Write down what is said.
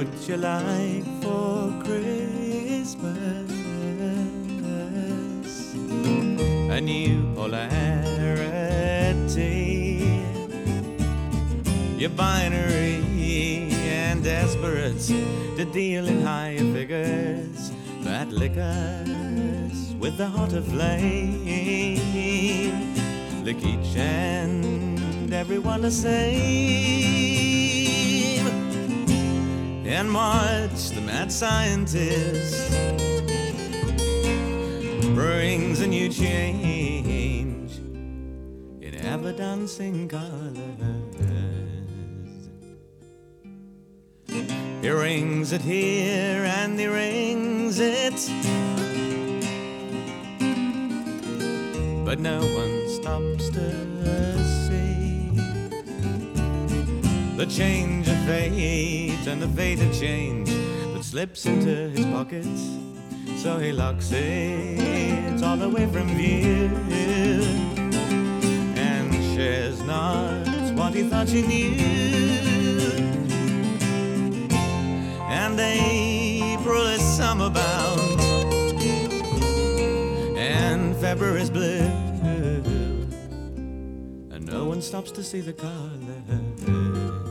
would you like for Christmas? A new polarity, you're binary and desperate to deal in higher figures, bad liquors with the hotter flame, lick each and every one the same, and watch the mad scientist brings a new change in ever-dancing colors. He rings it here and he rings it, but no one stops to see the change of fate and the fate of change that slips into his pockets. So he locks it all away from view and shares not what he thought she knew. And April is summer bound and February is blue, and no one stops to see the colors.